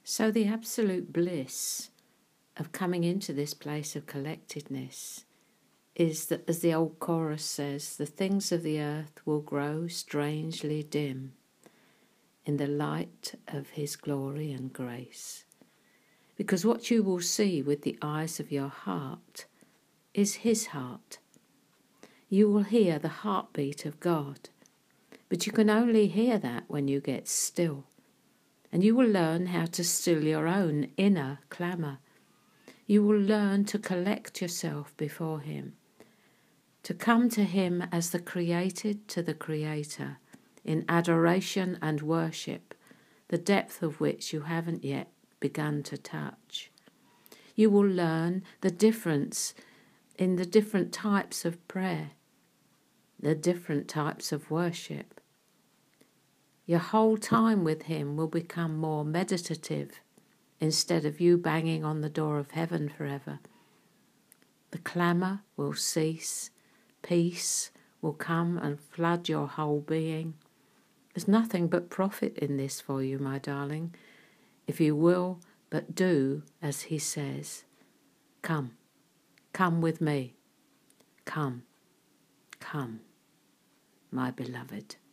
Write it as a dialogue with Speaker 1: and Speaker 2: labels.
Speaker 1: So the absolute bliss of coming into this place of collectedness is that, as the old chorus says, the things of the earth will grow strangely dim in the light of his glory and grace. Because what you will see with the eyes of your heart is his heart. You will hear the heartbeat of God, but you can only hear that when you get still. And you will learn how to still your own inner clamour. You will learn to collect yourself before him, to come to him as the created to the Creator, in adoration and worship, the depth of which you haven't yet begun to touch. You will learn the difference in the different types of prayer, the different types of worship. Your whole time with him will become more meditative instead of you banging on the door of heaven forever. The clamour will cease, peace will come and flood your whole being. There's nothing but profit in this for you, my darling, if you will but do as he says. Come, come with me. Come, come, my beloved.